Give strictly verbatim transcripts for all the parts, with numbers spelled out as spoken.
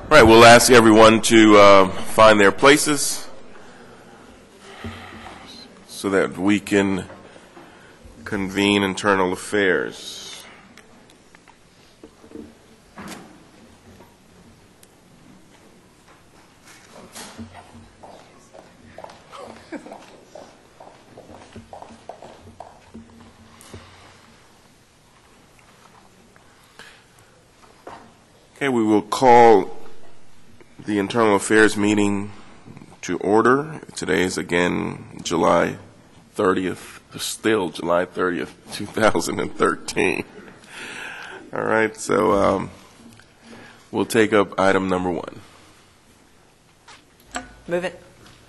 All right, we'll ask everyone to uh, find their places so that we can convene internal affairs. Okay, we will call the Internal Affairs meeting to order. Today is again July thirtieth, still July thirtieth, two thousand thirteen. All right, so um, we'll take up item number one. Move it.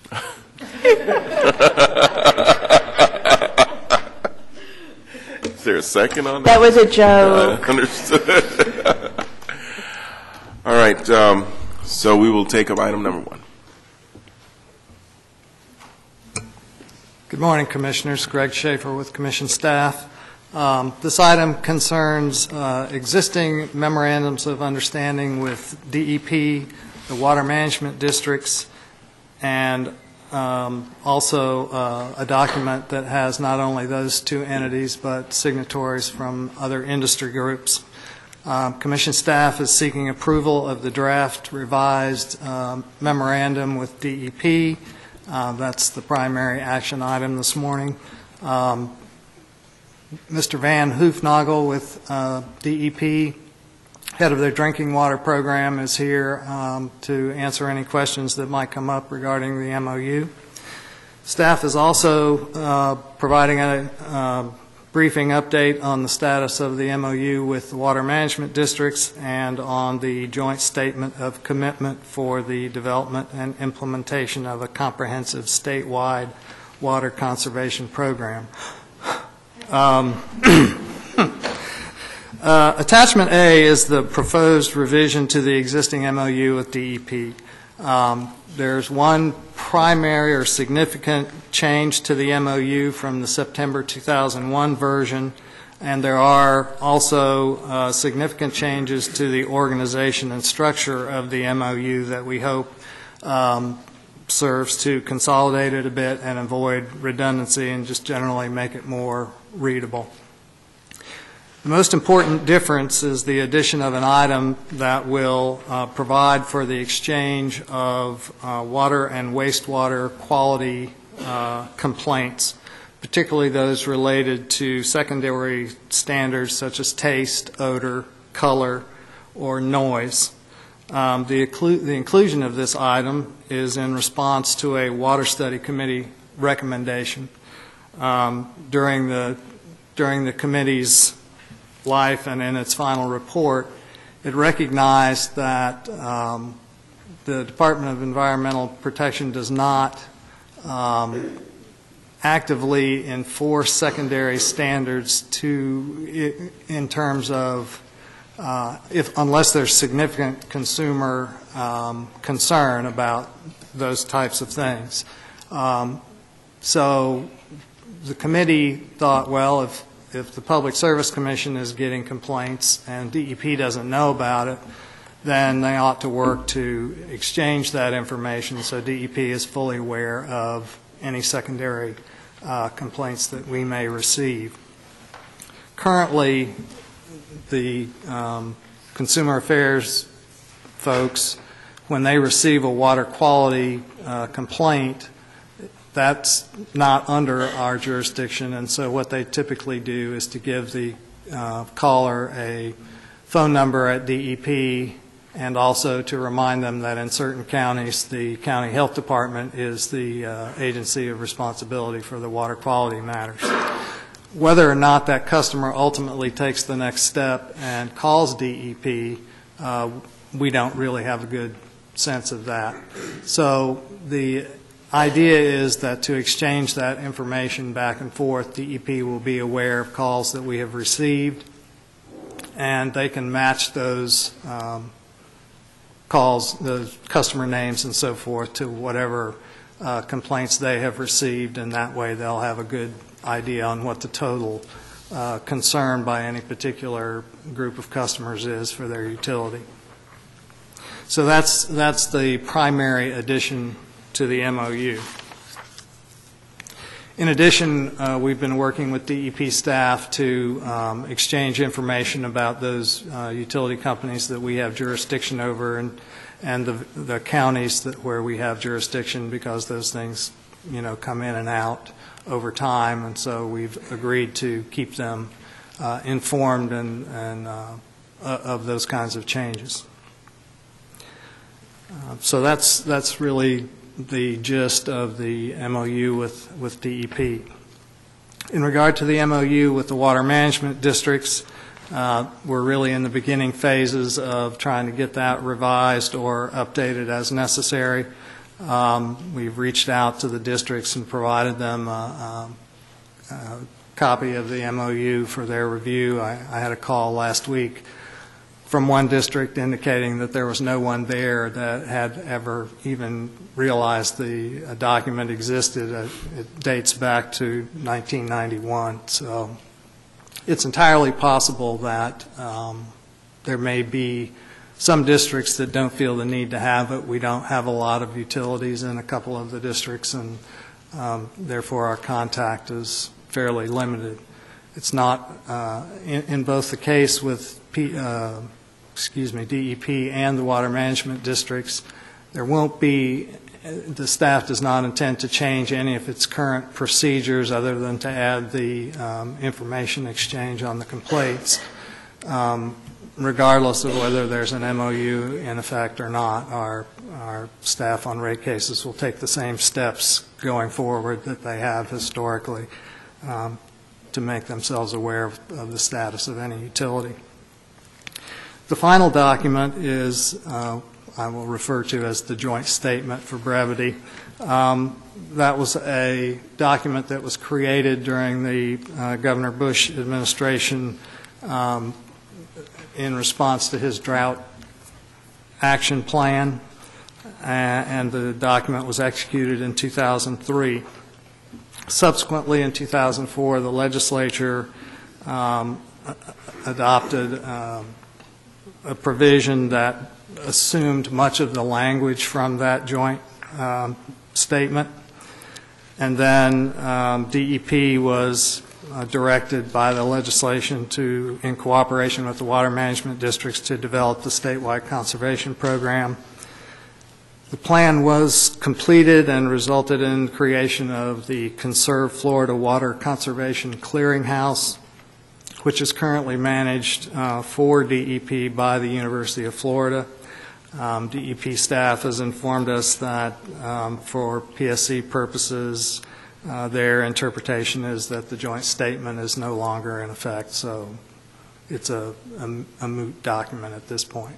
Is there a second on that? That was a joke. Uh, understood. All right, um, so we will take up item number one. Good morning, Commissioners. Greg Schaefer with Commission staff. Um, this item concerns uh, existing memorandums of understanding with D E P, the water management districts, and um, also uh, a document that has not only those two entities but signatories from other industry groups. Um, Commission staff is seeking approval of the draft revised um, memorandum with D E P. Uh, that's the primary action item this morning. Um, Mister Van Hoofnagel with uh, D E P, head of their drinking water program, is here um, to answer any questions that might come up regarding the M O U. Staff is also uh, providing a uh, briefing update on the status of the M O U with the water management districts and on the joint statement of commitment for the development and implementation of a comprehensive statewide water conservation program. Um, uh, attachment A is the proposed revision to the existing M O U with D E P. Um, there's one primary or significant change to the M O U from the September two thousand one version, and there are also uh, significant changes to the organization and structure of the M O U that we hope um, serves to consolidate it a bit and avoid redundancy and just generally make it more readable. The most important difference is the addition of an item that will uh, provide for the exchange of uh, water and wastewater quality uh, complaints, particularly those related to secondary standards such as taste, odor, color, or noise. Um, the, the inclusion of this item is in response to a Water Study Committee recommendation. Um, during the, during the committee's life and in its final report, it recognized that um, the Department of Environmental Protection does not um, actively enforce secondary standards to, in terms of, uh, if unless there's significant consumer um, concern about those types of things. Um, so the committee thought, well, if If the Public Service Commission is getting complaints and D E P doesn't know about it, then they ought to work to exchange that information so D E P is fully aware of any secondary uh, complaints that we may receive. Currently, the um, Consumer Affairs folks, when they receive a water quality uh, complaint, that's not under our jurisdiction, and so what they typically do is to give the uh, caller a phone number at D E P and also to remind them that in certain counties the county health department is the uh, agency of responsibility for the water quality matters. Whether or not that customer ultimately takes the next step and calls D E P, uh, we don't really have a good sense of that. So the idea is that to exchange that information back and forth, D E P will be aware of calls that we have received, and they can match those um, calls, the customer names and so forth, to whatever uh, complaints they have received, and that way they'll have a good idea on what the total uh, concern by any particular group of customers is for their utility. So that's, that's the primary addition to the M O U. In addition, uh, we've been working with D E P staff to um, exchange information about those uh, utility companies that we have jurisdiction over and, and the, the counties that, where we have jurisdiction, because those things, you know, come in and out over time, and so we've agreed to keep them uh, informed and, and uh, of those kinds of changes. Uh, so that's, that's really the gist of the M O U with, with D E P. In regard to the M O U with the water management districts, uh, we're really in the beginning phases of trying to get that revised or updated as necessary. Um, we've reached out to the districts and provided them a, a, a copy of the M O U for their review. I, I had a call last week from one district indicating that there was no one there that had ever even realized the uh, document existed. Uh, it dates back to nineteen ninety-one. So it's entirely possible that um, there may be some districts that don't feel the need to have it. We don't have a lot of utilities in a couple of the districts, and um, therefore our contact is fairly limited. It's not uh, in, in both the case with P, uh, excuse me, D E P and the water management districts. There won't be, the staff does not intend to change any of its current procedures other than to add the um, information exchange on the complaints. Um, regardless of whether there's an M O U in effect or not, our, our staff on rate cases will take the same steps going forward that they have historically um, to make themselves aware of, of the status of any utility. The final document is, uh, I will refer to as the joint statement for brevity. Um, that was a document that was created during the uh, Governor Bush administration um, in response to his drought action plan, and the document was executed in two thousand three. Subsequently, in two thousand four, the legislature um, adopted um, a provision that assumed much of the language from that joint um, statement, and then um, D E P was uh, directed by the legislation to, in cooperation with the water management districts, to develop the statewide conservation program. The plan was completed and resulted in creation of the Conserve Florida Water Conservation Clearinghouse, which is currently managed uh, for D E P by the University of Florida. Um, D E P staff has informed us that um, for P S C purposes, uh, their interpretation is that the joint statement is no longer in effect, so it's a, a, a moot document at this point.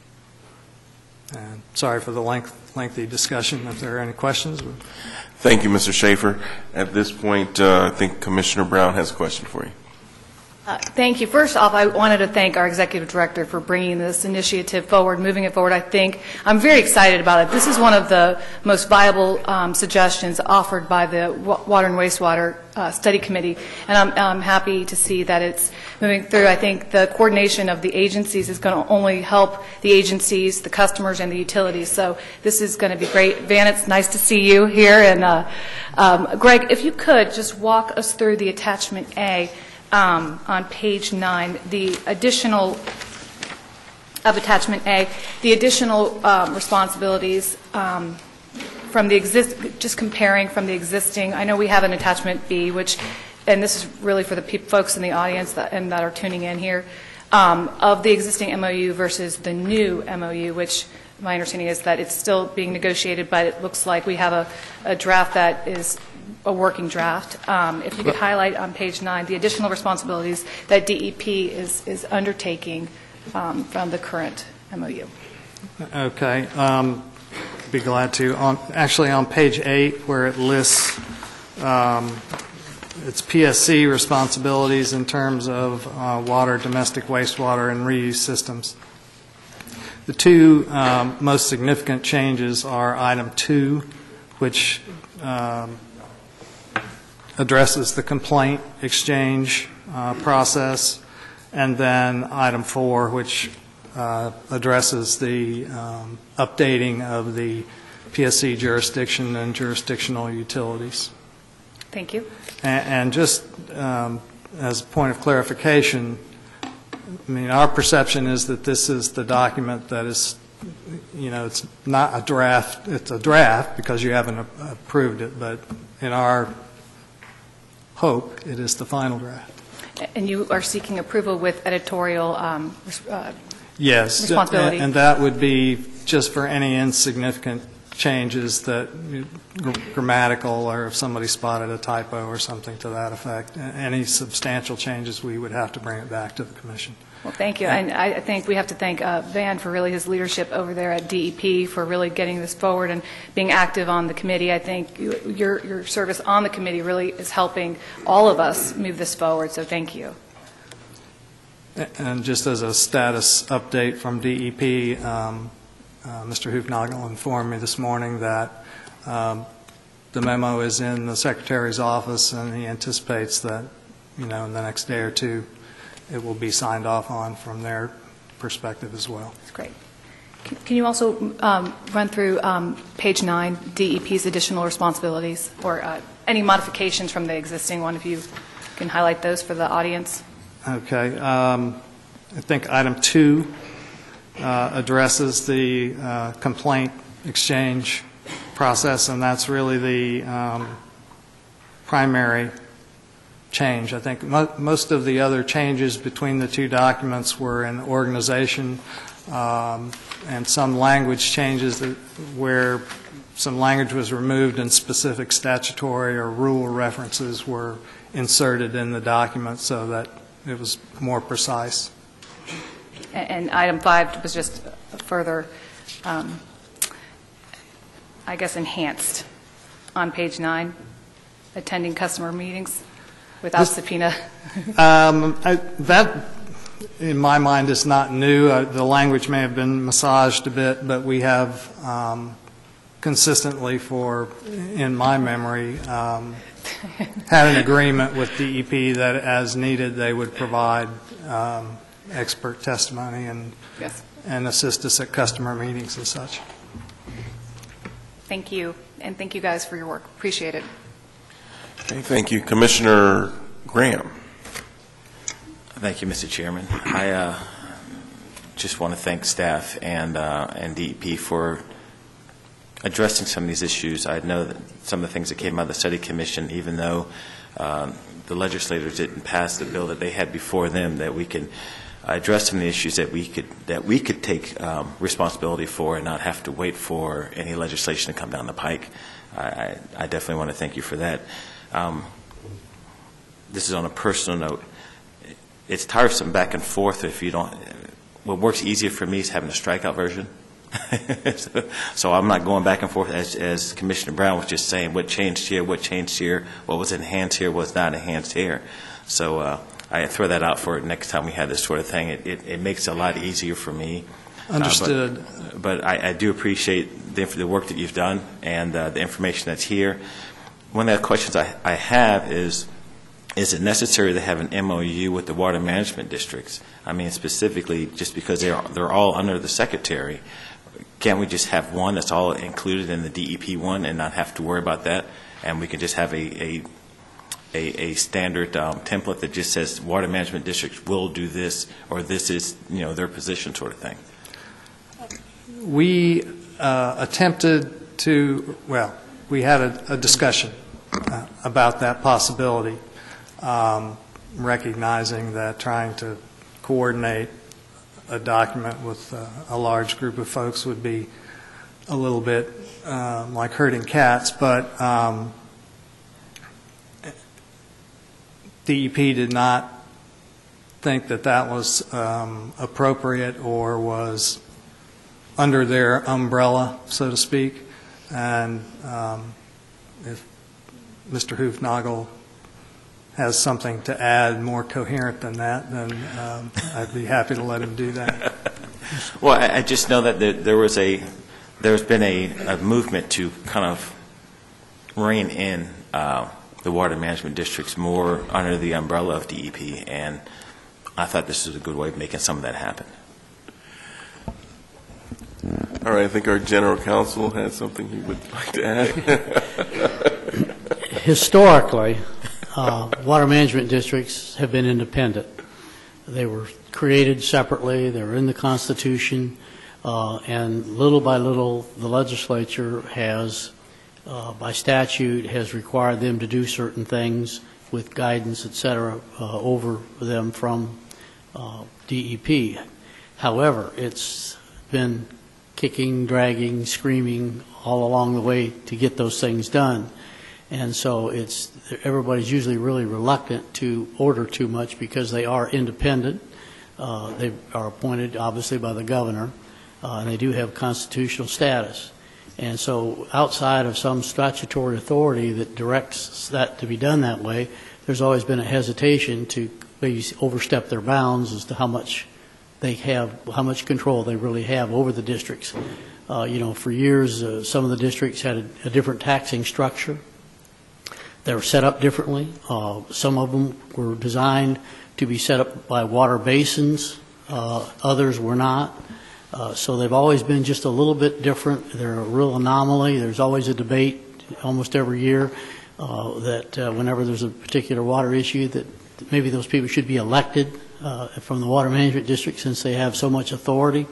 And sorry for the length, lengthy discussion. If there are any questions. Thank you, Mister Schaefer. At this point, uh, I think Commissioner Brown has a question for you. Uh, thank you. First off, I wanted to thank our executive director for bringing this initiative forward, moving it forward. I think I'm very excited about it. This is one of the most viable um, suggestions offered by the Water and Wastewater uh, Study Committee, and I'm, I'm happy to see that it's moving through. I think the coordination of the agencies is going to only help the agencies, the customers, and the utilities. So this is going to be great. Van, it's nice to see you here. And uh, um, Greg, if you could just walk us through the attachment A. Um, on page nine, the additional of attachment A, the additional um, responsibilities um, from the exist, just comparing from the existing. I know we have an attachment B, which, and this is really for the pe folks in the audience that, and that are tuning in here, um, of the existing M O U versus the new M O U, which my understanding is that it's still being negotiated, but it looks like we have a, a draft that is a working draft. Um, if you could highlight on page nine the additional responsibilities that D E P is, is undertaking um, from the current M O U. Okay. Um, be glad to. On, actually, on page eight, where it lists um, its P S C responsibilities in terms of uh, water, domestic wastewater, and reuse systems. The two um, most significant changes are item two, which um, addresses the complaint exchange uh, process, and then item four, which uh, addresses the um, updating of the P S C jurisdiction and jurisdictional utilities. Thank you. And, and just um, as a point of clarification, I mean, our perception is that this is the document that is, you know, it's not a draft, it's a draft because you haven't a- approved it, but in our hope, it is the final draft. And you are seeking approval with editorial um, res- uh, Yes. responsibility. And, and that would be just for any insignificant changes that, gr- grammatical, or if somebody spotted a typo or something to that effect. A- Any substantial changes, we would have to bring it back to the commission. Well, thank you. And I think we have to thank uh, Van for really his leadership over there at D E P for really getting this forward and being active on the committee. I think you- your your service on the committee really is helping all of us move this forward, so thank you. A- And just as a status update from D E P, um, uh, Mister Hoofnagel informed me this morning that um, the memo is in the Secretary's office, and he anticipates that, you know, in the next day or two, it will be signed off on from their perspective as well. That's great. Can- Can you also um, run through um, page nine, D E P's additional responsibilities, or uh, any modifications from the existing one, if you can highlight those for the audience? Okay. Um, I think item two uh, addresses the uh, complaint exchange process, and that's really the um, primary change. I think mo- most of the other changes between the two documents were in organization um, and some language changes that, where some language was removed and specific statutory or rule references were inserted in the document so that it was more precise. And and item five was just further, um, I guess, enhanced on page nine, attending customer meetings without This- subpoena. Um, I, that, in my mind, is not new. Uh, the language may have been massaged a bit, but we have um, consistently, for, in my memory, um, had an agreement with D E P that, as needed, they would provide um, expert testimony and Yes. and assist us at customer meetings and such. Thank you, and thank you guys for your work. Appreciate it. Okay, thank you. Commissioner Graham. Thank you, Mister Chairman. I uh, just want to thank staff and uh, and D E P for addressing some of these issues. I know that some of the things that came out of the study commission, even though um, the legislators didn't pass the bill that they had before them, that we can address some of the issues that we could that we could take um, responsibility for and not have to wait for any legislation to come down the pike. I, I, I definitely want to thank you for that. Um, this is on a personal note. It's tiresome back and forth if you don't. What works easier for me is having a strikeout version. so, so I'm not going back and forth as, as Commissioner Brown was just saying what changed here, what changed here, what was enhanced here, what was not enhanced here. So uh, I throw that out for next time we have this sort of thing. It, it, it makes it a lot easier for me. Understood. Uh, but but I, I do appreciate the, the work that you've done and uh, the information that's here. One of the questions I, I have is, is it necessary to have an M O U with the water management districts? I mean, specifically, just because they're, they're all under the Secretary, can't we just have one that's all included in the D E P one and not have to worry about that? And we can just have a, a, a, a standard um, template that just says water management districts will do this, or this is, you know, their position sort of thing. We uh, attempted to, well, we had a, a discussion uh, about that possibility, um, recognizing that trying to coordinate a document with uh, a large group of folks would be a little bit uh, like herding cats, but um, D E P did not think that that was um, appropriate or was under their umbrella, so to speak. And um, if Mister Hoofnagel has something to add more coherent than that, then um, I'd be happy to let him do that. Well, I, I just know that there, there was a, there's been a, a movement to kind of rein in uh, the water management districts more under the umbrella of D E P, and I thought this was a good way of making some of that happen. All right, I think our general counsel has something he would like to add. Historically, uh, water management districts have been independent. They were created separately, they were in the Constitution, uh, and little by little the legislature has, uh, by statute, has required them to do certain things with guidance, et cetera, uh, over them from uh, D E P. However, it's been kicking, dragging, screaming all along the way to get those things done. And so it's everybody's usually really reluctant to order too much because they are independent. Uh, they are appointed, obviously, by the governor, uh, and they do have constitutional status. And so outside of some statutory authority that directs that to be done that way, there's always been a hesitation to maybe overstep their bounds as to how much they have, how much control they really have over the districts. Uh, you know, for years, uh, some of the districts had a, a different taxing structure. They were set up differently. Uh, some of them were designed to be set up by water basins. Uh, others were not. Uh, so they've always been just a little bit different. They're a real anomaly. There's always a debate almost every year uh, that uh, whenever there's a particular water issue that maybe those people should be elected uh, from the water management district since they have so much authority.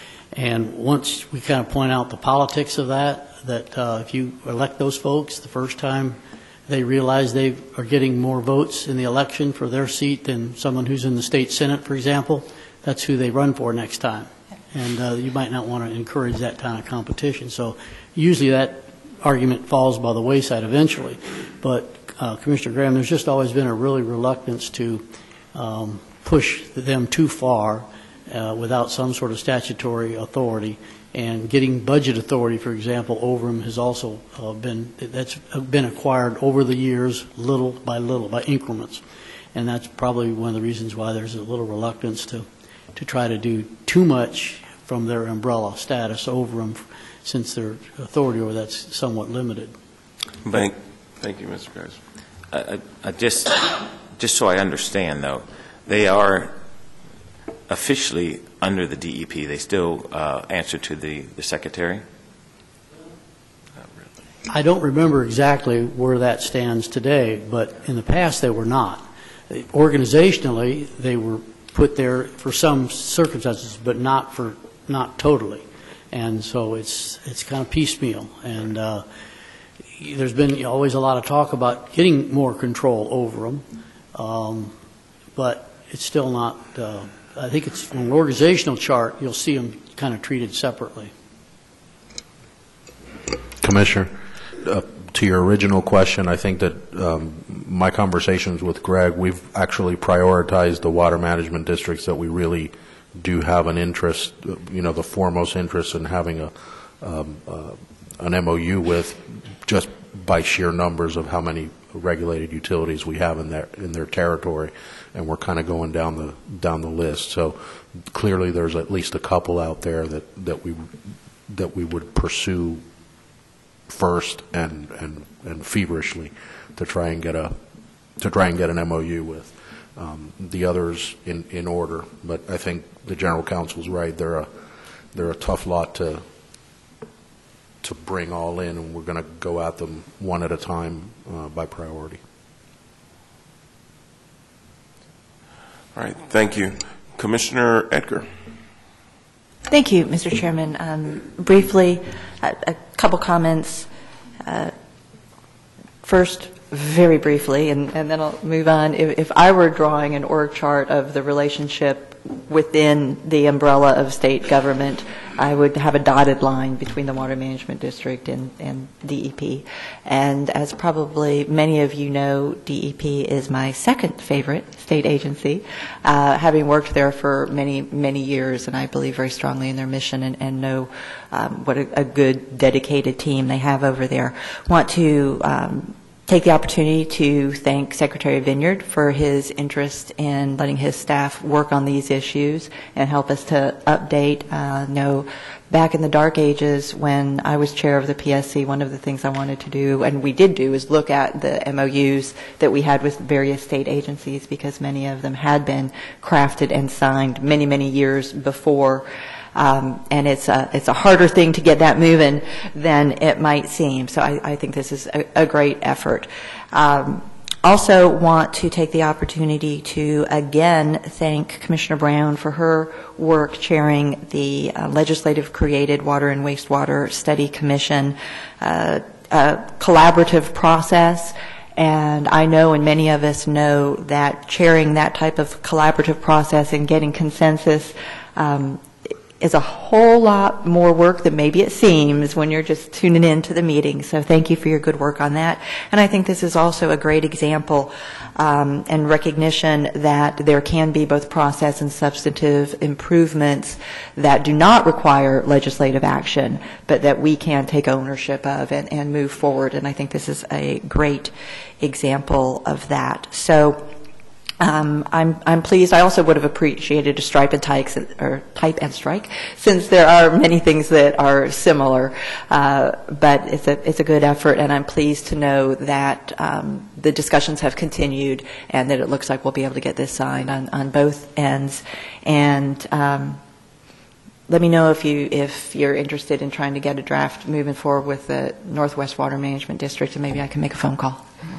And once we kind of point out the politics of that, that uh, if you elect those folks the first time, they realize they are getting more votes in the election for their seat than someone who's in the state senate, for example. That's who they run for next time. And uh, you might not want to encourage that kind of competition. So usually that argument falls by the wayside eventually. But uh, Commissioner Graham, there's just always been a really reluctance to um, push them too far uh, without some sort of statutory authority. And getting budget authority, for example, over them has also uh, been, that's been acquired over the years, little by little, by increments. And that's probably one of the reasons why there's a little reluctance to, to try to do too much from their umbrella status over them, since their authority over that's somewhat limited. Thank, thank you, Mister Price. I, I just, just so I understand, though, they are officially under the D E P. They still uh, answer to the, the Secretary? I don't remember exactly where that stands today, but in the past they were not. Organizationally, they were put there for some circumstances, but not for not totally. And so it's it's kind of piecemeal. And uh, there's been always a lot of talk about getting more control over them, um, but it's still not. Uh, I think it's on an organizational chart, you'll see them kind of treated separately. Commissioner, uh, to your original question, I think that um, my conversations with Greg, we've actually prioritized the water management districts that we really do have an interest, you know, the foremost interest in having a um, uh, an M O U with, just by sheer numbers of how many regulated utilities we have in their in their territory, and we're kind of going down the down the list. So clearly, there's at least a couple out there that that we that we would pursue first and and and feverishly to try and get a to try and get an M O U with. Um, the others in in order, but I think the general counsel's right. They're a they're a tough lot to to bring all in, and we're going to go at them one at a time uh, by priority. All right, thank you. Commissioner Edgar. Thank you, Mister Chairman. Um, briefly, a, a couple comments. Uh, first, very briefly, and, and then I'll move on. If, if I were drawing an org chart of the relationship within the umbrella of state government, I would have a dotted line between the Water Management District and, and D E P. And as probably many of you know, D E P is my second favorite state agency, uh, having worked there for many, many years, and I believe very strongly in their mission and, and know um, what a, a good, dedicated team they have over there. Want to um, take the opportunity to thank Secretary Vineyard for his interest in letting his staff work on these issues and help us to update. Uh, know, back in the dark ages when I was chair of the P S C, one of the things I wanted to do, and we did do, is look at the M O Us that we had with various state agencies, because many of them had been crafted and signed many, many years before um, and it's a, it's a harder thing to get that moving than it might seem. So I, I think this is a, a great effort. Um, Also want to take the opportunity to again thank Commissioner Brown for her work chairing the uh, legislative-created Water and Wastewater Study Commission, uh, a collaborative process. And I know, and many of us know, that chairing that type of collaborative process and getting consensus um, is a whole lot more work than maybe it seems when you're just tuning in to the meeting. So thank you for your good work on that. And I think this is also a great example um, and recognition that there can be both process and substantive improvements that do not require legislative action, but that we can take ownership of and, and move forward. And I think this is a great example of that. So Um, I'm, I'm pleased. I also would have appreciated a stripe and type, or type and strike, since there are many things that are similar. Uh, but it's a, it's a good effort, and I'm pleased to know that um, the discussions have continued and that it looks like we'll be able to get this signed on, on both ends. And um, let me know if you if you're interested in trying to get a draft moving forward with the Northwest Water Management District, and maybe I can make a phone call.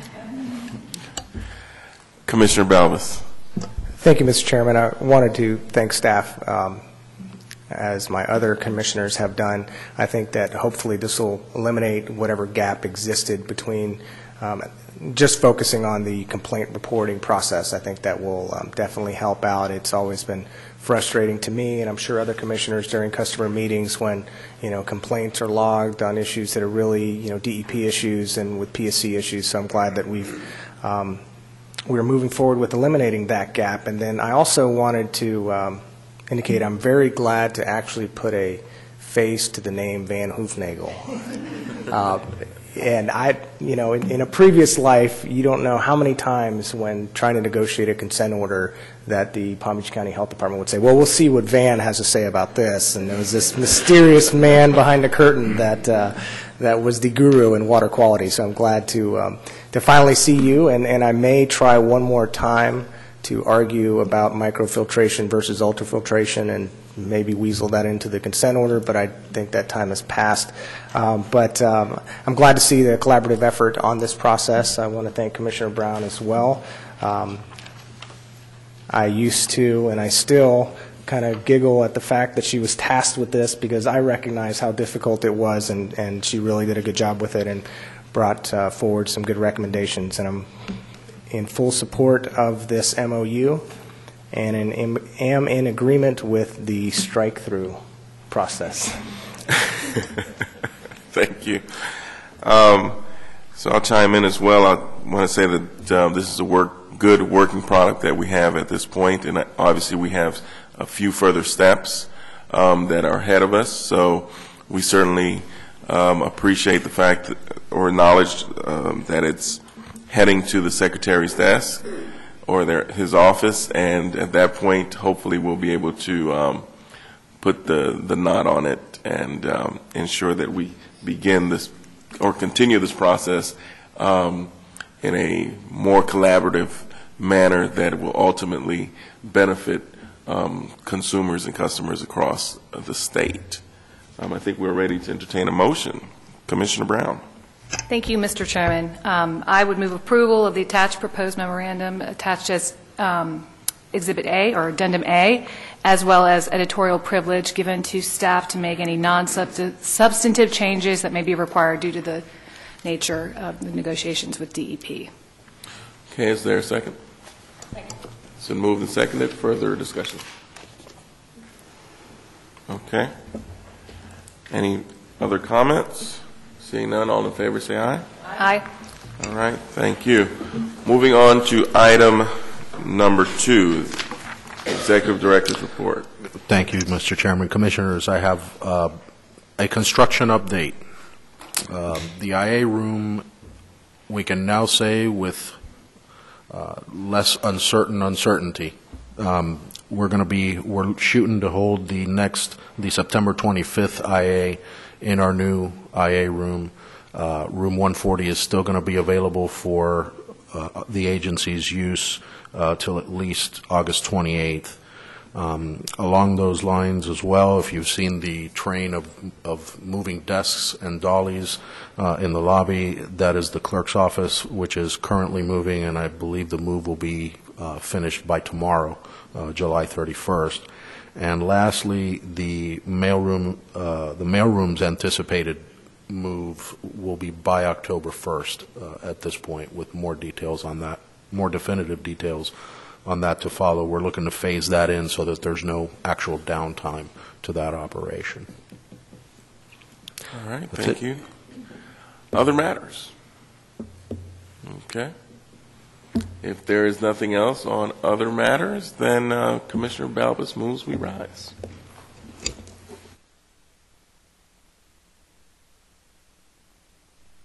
Commissioner Balvis. Thank you, Mister Chairman. I wanted to thank staff, um, as my other commissioners have done. I think that hopefully this will eliminate whatever gap existed between um, just focusing on the complaint reporting process. I think that will um, definitely help out. It's always been frustrating to me, and I'm sure other commissioners during customer meetings when, you know, complaints are logged on issues that are really, you know, D E P issues and with P S C issues. So I'm glad that we've um, we're moving forward with eliminating that gap. And then I also wanted to um, indicate I'm very glad to actually put a face to the name Van Hoofnagel. Uh, and I, you know, in, in a previous life, you don't know how many times when trying to negotiate a consent order that the Palm Beach County Health Department would say, well, we'll see what Van has to say about this. And there was this mysterious man behind the curtain that uh, that was the guru in water quality. So I'm glad to um, to finally see you, and, and I may try one more time to argue about microfiltration versus ultrafiltration and maybe weasel that into the consent order, but I think that time has passed. Um, but um, I'm glad to see the collaborative effort on this process. I want to thank Commissioner Brown as well. Um, I used to, and I still kind of giggle at the fact that she was tasked with this because I recognize how difficult it was, and, and she really did a good job with it and brought uh, forward some good recommendations. And I'm in full support of this M O U and in, in, am in agreement with the strike-through process. Thank you. Um, so I'll chime in as well. I want to say that um, this is a work, good working product that we have at this point, and obviously we have a few further steps um, that are ahead of us. So we certainly um, appreciate the fact that, or acknowledge um, that it's heading to the Secretary's desk or their, his office, and at that point, hopefully, we'll be able to um, put the, the knot on it and um, ensure that we begin this or continue this process um, in a more collaborative manner that will ultimately benefit um, consumers and customers across the state. Um, I think we're ready to entertain a motion. Commissioner Brown. Thank you, Mister Chairman. Um, I would move approval of the attached proposed memorandum attached as um, Exhibit A or Addendum A, as well as editorial privilege given to staff to make any non-substantive changes that may be required due to the nature of the negotiations with D E P. Okay, is there a second? Second. It's been moved and seconded. Further discussion? Okay. Any other comments? Seeing none, all in favor say aye. Aye. All right, thank you. Moving on to item number two, Executive Director's Report. Thank you, Mister Chairman. Commissioners, I have uh, a construction update. Uh, the I A room, we can now say with uh, less uncertain uncertainty. Um, we're going to be, we're shooting to hold the next, the September twenty-fifth I A in our new I A room. Uh, room one forty is still going to be available for uh, the agency's use uh, till at least August twenty-eighth. Um, Along those lines as well, if you've seen the train of, of moving desks and dollies uh, in the lobby, that is the clerk's office, which is currently moving, and I believe the move will be uh, finished by tomorrow, uh, July thirty-first. And lastly, the mailroom, uh, the mailroom's anticipated move will be by October first uh, at this point, with more details on that, more definitive details on that to follow. We're looking to phase that in so that there's no actual downtime to that operation. All right, That's thank it. you. Other matters? Okay. If there is nothing else on other matters, then uh, Commissioner Balbus moves we rise.